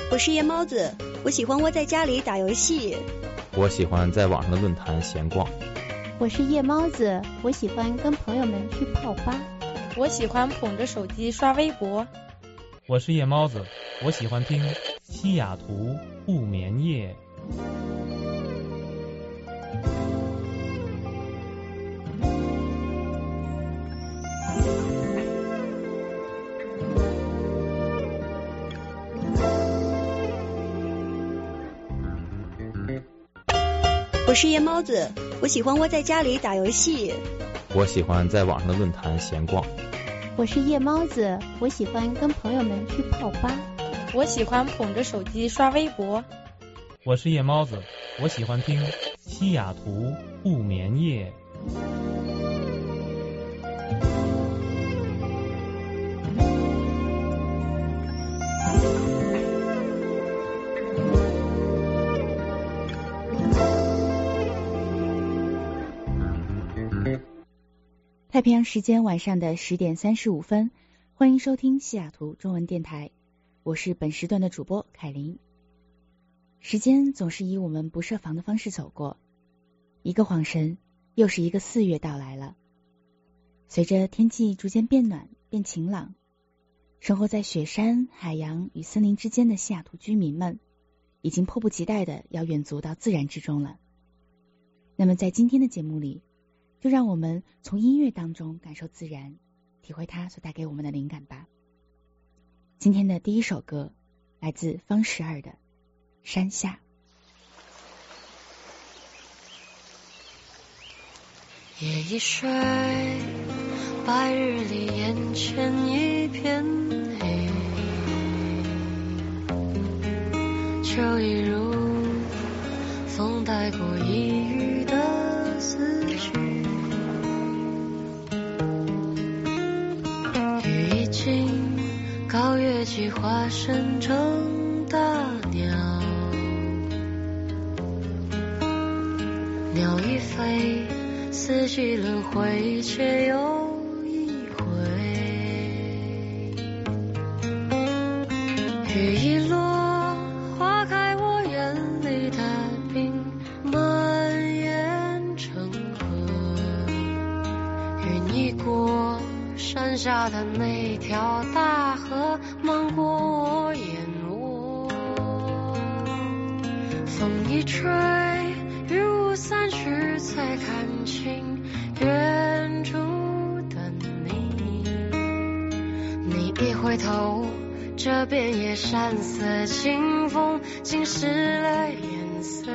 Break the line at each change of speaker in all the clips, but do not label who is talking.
我是夜猫子，我喜欢窝在家里打游戏。
我喜欢在网上的论坛闲逛。
我是夜猫子，我喜欢跟朋友们去泡吧。
我喜欢捧着手机刷微博。
我是夜猫子，我喜欢听西雅图不眠夜。
我是夜猫子，我喜欢窝在家里打游戏。
我喜欢在网上的论坛闲逛。
我是夜猫子，我喜欢跟朋友们去泡吧。
我喜欢捧着手机刷微博。
我是夜猫子，我喜欢听西雅图不眠夜。
太平洋时间晚上的10点35分，欢迎收听西雅图中文电台，我是本时段的主播凯琳。时间总是以我们不设防的方式走过，一个晃神，又是一个4月到来了。随着天气逐渐变暖变晴朗，生活在雪山、海洋与森林之间的西雅图居民们，已经迫不及待的要远足到自然之中了。那么在今天的节目里，就让我们从音乐当中感受自然，体会它所带给我们的灵感吧。今天的第一首歌来自方12的《山下》。
夜已睡，白日里眼前一片黑，秋意如风带过一隅的思绪，雨已尽，高月季化身成大鸟，鸟已飞，四季轮回却又一回，雨一落，花开我眼里的冰蔓延成河，云一过，山下的那条大河漫过我眼窝，风一吹，雨雾散去，才看清远处的你。你一回头，这遍野山色，清风浸湿了颜色。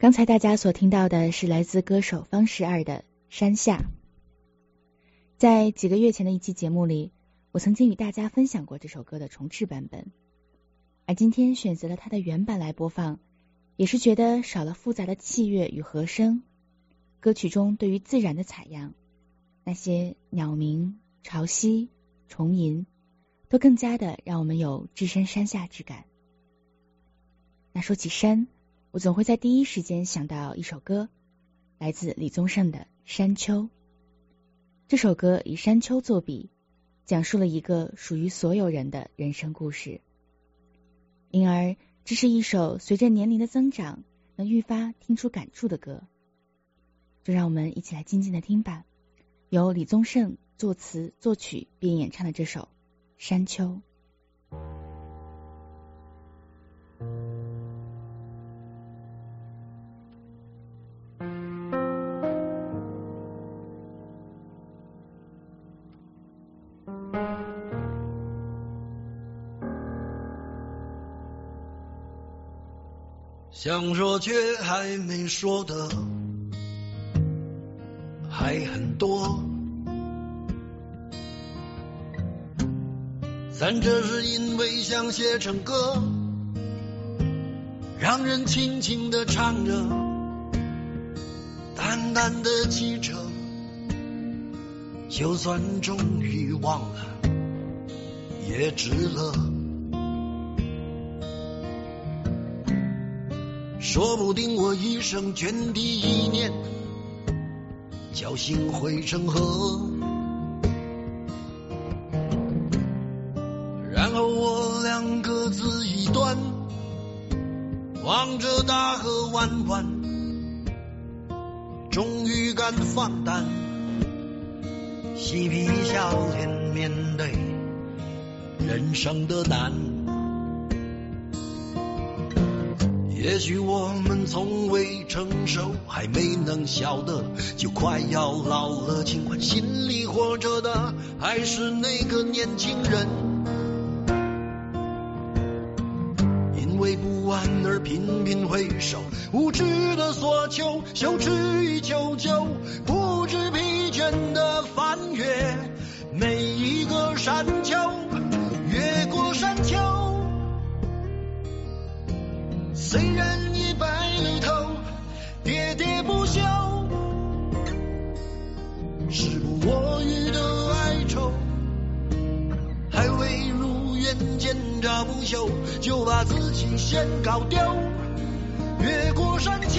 刚才大家所听到的是来自歌手方十二的《山下》。在几个月前的一期节目里，我曾经与大家分享过这首歌的重制版本，而今天选择了它的原版来播放，也是觉得少了复杂的器乐与和声，歌曲中对于自然的采样，那些鸟鸣、潮汐、虫吟，都更加的让我们有置身山下之感。那说起山，我总会在第一时间想到一首歌，来自李宗盛的《山丘》。这首歌以山丘作笔，讲述了一个属于所有人的人生故事，因而这是一首随着年龄的增长能愈发听出感触的歌。就让我们一起来静静的听吧，由李宗盛作词作曲并演唱的这首《山丘》。
想说却还没说的还很多，但这是因为想写成歌，让人轻轻地唱着，淡淡的记着，就算终于忘了也值了。说不定我一生涓滴一念，侥幸汇成河，然后我俩各自一端，望着大河弯弯，终于敢放胆，嬉皮笑脸面对人生的难。也许我们从未成熟，还没能晓得，就快要老了，尽管心里活着的还是那个年轻人。因为不安而频频回首，无知的索求，羞耻与求救，不知疲倦的翻越每一个山丘，越过山丘。虽然已白了头，喋喋不休，时不我予的哀愁，还未如愿见着不朽，就把自己先搞丢。越过山丘，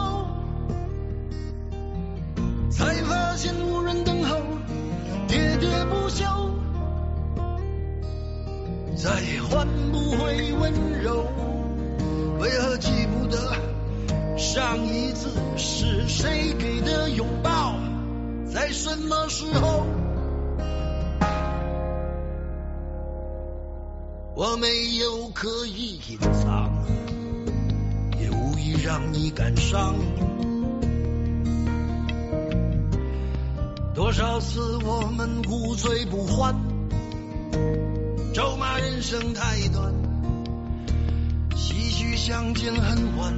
才发现无人等候，喋喋不休，再换不回温柔。为何记不得上一次是谁给的拥抱，在什么时候？我没有刻意隐藏，也无意让你感伤。多少次我们无醉不欢，咒骂人生太短，唏嘘相见恨晚，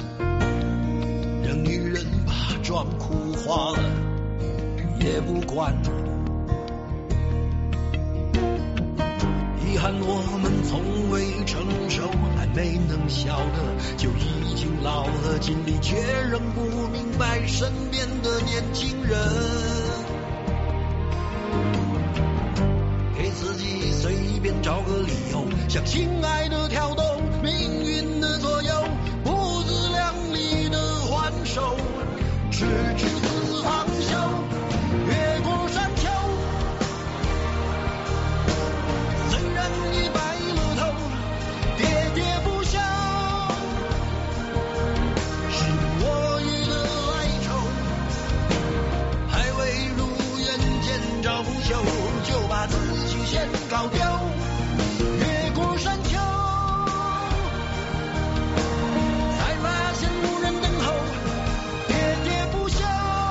让女人把妆哭花了也不管。遗憾我们从未成熟，还没能晓得，就已经老了，尽力却仍不明白身边的年轻人。给自己随便找个理由，向心爱的挑逗，命运的左右，不自量力的还手，直至死方休。越过山丘，虽然已白了头，喋喋不休，是我予的哀愁，还未如愿见着不朽，就把自己先搞丢。越过山丘，才发现无人等候，喋喋不休，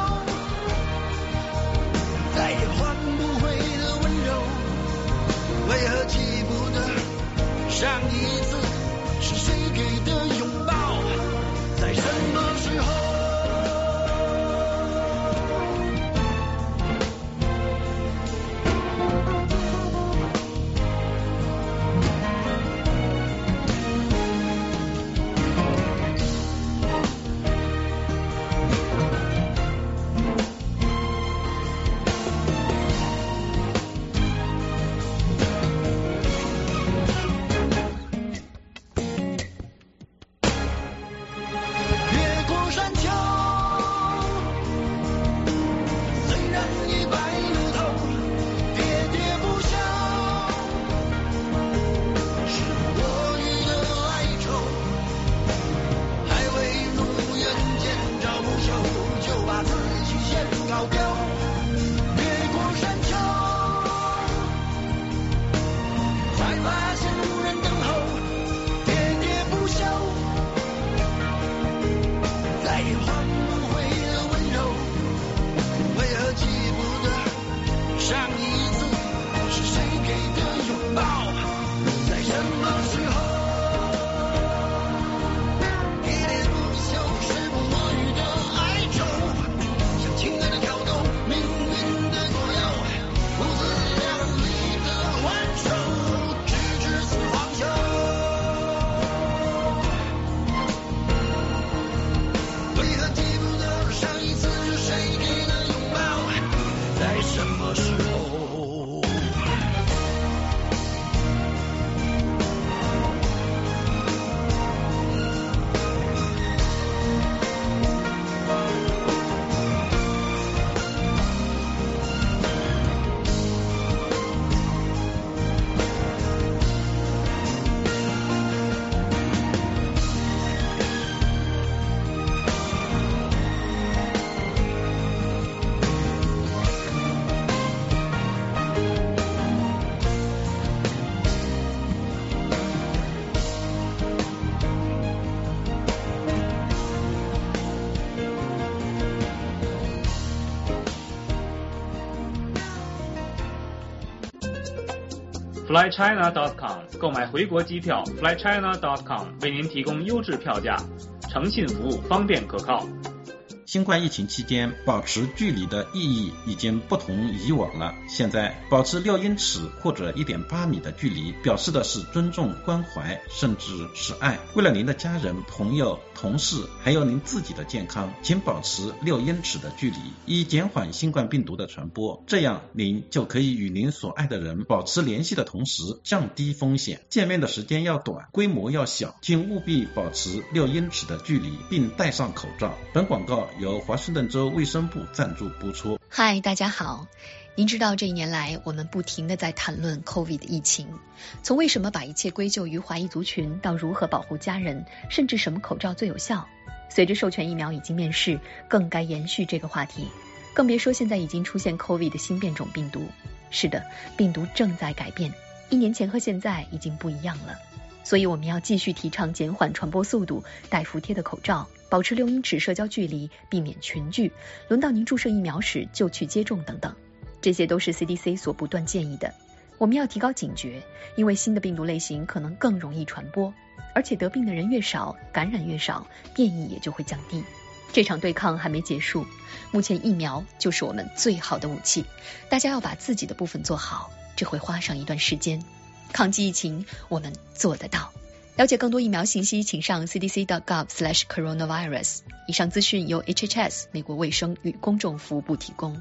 flychina.com 购买回国机票 flychina.com 为您提供优质票价，诚信服务，方便可靠。
新冠疫情期间，保持距离的意义已经不同以往了。现在保持6英尺或者 1.8 米的距离，表示的是尊重、关怀，甚至是爱。为了您的家人、朋友、同事，还有您自己的健康，请保持6英尺的距离，以减缓新冠病毒的传播。这样，您就可以与您所爱的人保持联系的同时，降低风险。见面的时间要短，规模要小，请务必保持6英尺的距离，并戴上口罩。本广告由华盛顿州卫生部赞助播出。
嗨，大家好。您知道这一年来我们不停地在谈论 COVID 的疫情，从为什么把一切归咎于华裔族群，到如何保护家人，甚至什么口罩最有效。随着授权疫苗已经面世，更该延续这个话题，更别说现在已经出现 COVID 的新变种病毒。是的，病毒正在改变，1年前和现在已经不一样了。所以我们要继续提倡减缓传播速度，戴服帖的口罩，保持6英尺社交距离，避免群聚，轮到您注射疫苗时就去接种等等。这些都是 CDC 所不断建议的。我们要提高警觉，因为新的病毒类型可能更容易传播，而且得病的人越少，感染越少，变异也就会降低。这场对抗还没结束，目前疫苗就是我们最好的武器。大家要把自己的部分做好，这会花上一段时间。抗击疫情，我们做得到。了解更多疫苗信息，请上 cdc.gov/coronavirus。以上资讯由 HHS 美国卫生与公众服务部提供。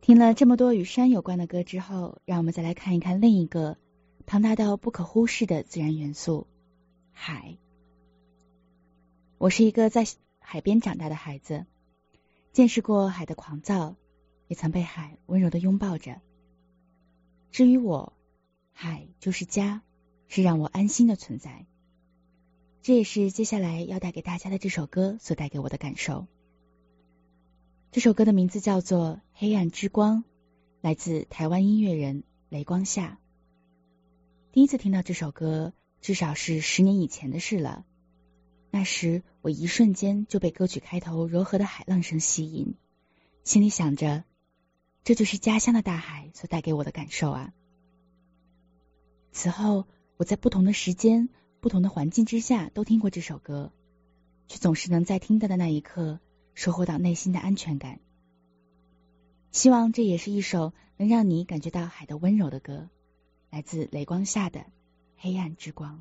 听了这么多与山有关的歌之后，让我们再来看一看另一个庞大到不可忽视的自然元素——海。我是一个在海边长大的孩子，见识过海的狂躁，也曾被海温柔地拥抱着。至于我，海就是家，是让我安心的存在。这也是接下来要带给大家的这首歌所带给我的感受。这首歌的名字叫做《黑暗之光》，来自台湾音乐人雷光夏。第一次听到这首歌，至少是10年以前的事了。那时我一瞬间就被歌曲开头柔和的海浪声吸引，心里想着，这就是家乡的大海所带给我的感受啊。此后我在不同的时间、不同的环境之下都听过这首歌，却总是能在听到的那一刻收获到内心的安全感。希望这也是一首能让你感觉到海的温柔的歌，来自雷光夏的《黑暗之光》。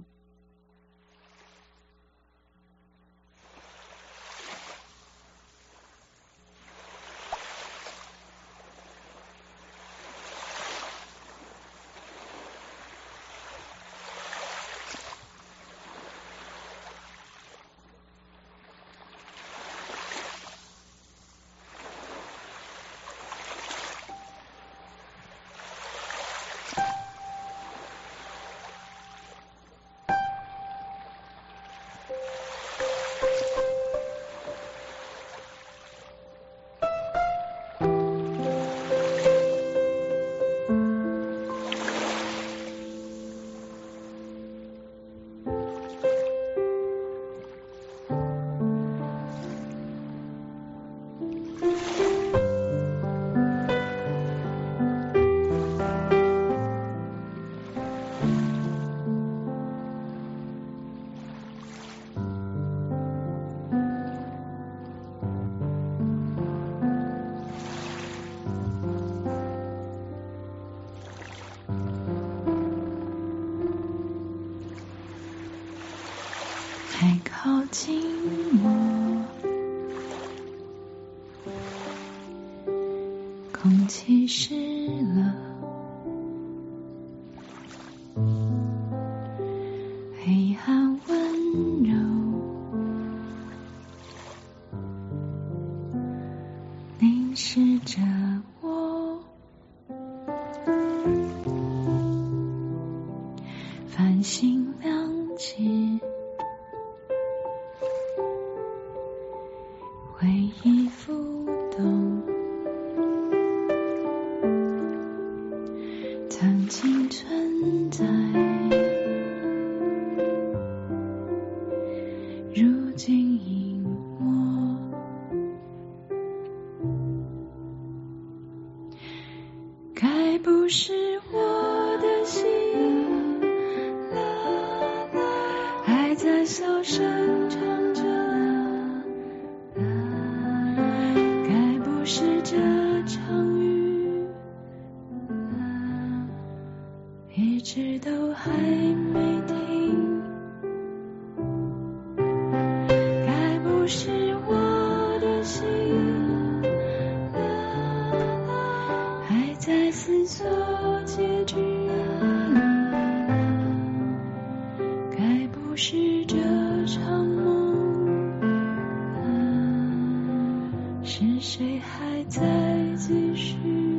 太靠近我，空气湿了，黑暗温柔，凝视着我，繁星亮起，回忆浮动，曾经存在，如今隐没，该不是我的心了，还在小声唱着，是这场雨一直都还没停，该不是我的心还在思索结局，该不是这场梦是谁还在继续？